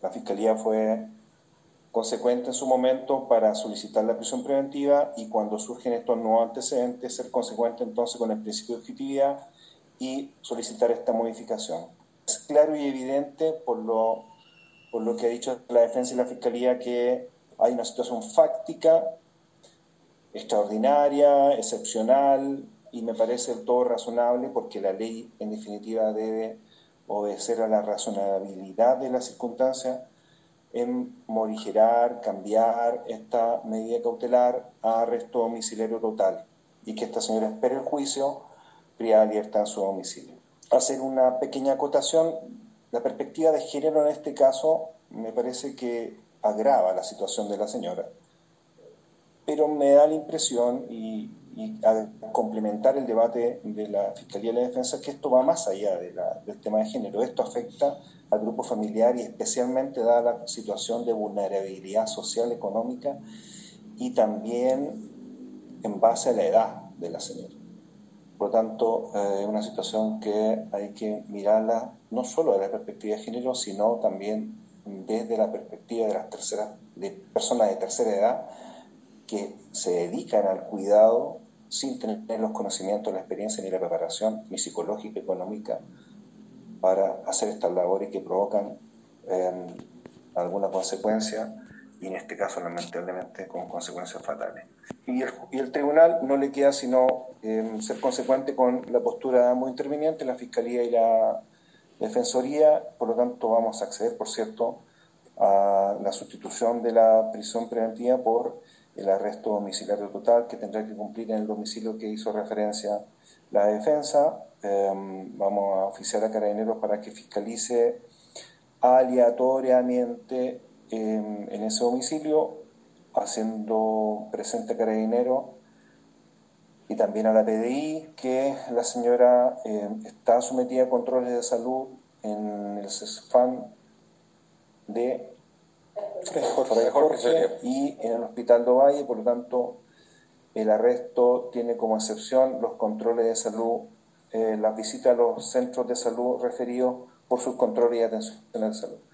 La Fiscalía fue consecuente en su momento para solicitar la prisión preventiva y cuando surgen estos nuevos antecedentes, ser consecuente entonces con el principio de objetividad y solicitar esta modificación. Es claro y evidente por lo que ha dicho la defensa y la Fiscalía que hay una situación fáctica, extraordinaria, excepcional y me parece del todo razonable porque la ley en definitiva debe obedecer a la razonabilidad de las circunstancias en morigerar, cambiar esta medida cautelar a arresto domiciliario total y que esta señora espere el juicio privada de libertad en su domicilio. Hacer una pequeña acotación, la perspectiva de género en este caso me parece que agrava la situación de la señora, pero me da la impresión y a complementar el debate de la Fiscalía y la Defensa que esto va más allá del tema de género. Esto afecta al grupo familiar y especialmente dada la situación de vulnerabilidad social, económica y también en base a la edad de la señora. Por lo tanto, es una situación que hay que mirarla no solo desde la perspectiva de género, sino también desde la perspectiva de personas de tercera edad que se dedican al cuidado sin tener los conocimientos, la experiencia ni la preparación, ni psicológica, económica, para hacer estas labores que provocan alguna consecuencia, y en este caso lamentablemente con consecuencias fatales. Y el tribunal no le queda sino ser consecuente con la postura de ambos intervinientes, la Fiscalía y la Defensoría. Por lo tanto vamos a acceder, por cierto, a la sustitución de la prisión preventiva por el arresto domiciliario total que tendrá que cumplir en el domicilio que hizo referencia la defensa. Vamos a oficiar a Carabineros para que fiscalice aleatoriamente en ese domicilio, haciendo presente a Carabineros y también a la PDI que la señora está sometida a controles de salud en el CESFAM de Jorge y en el Hospital de Ovalle. Por lo tanto, el arresto tiene como excepción los controles de salud, las visitas a los centros de salud referidos por sus controles y atención de salud.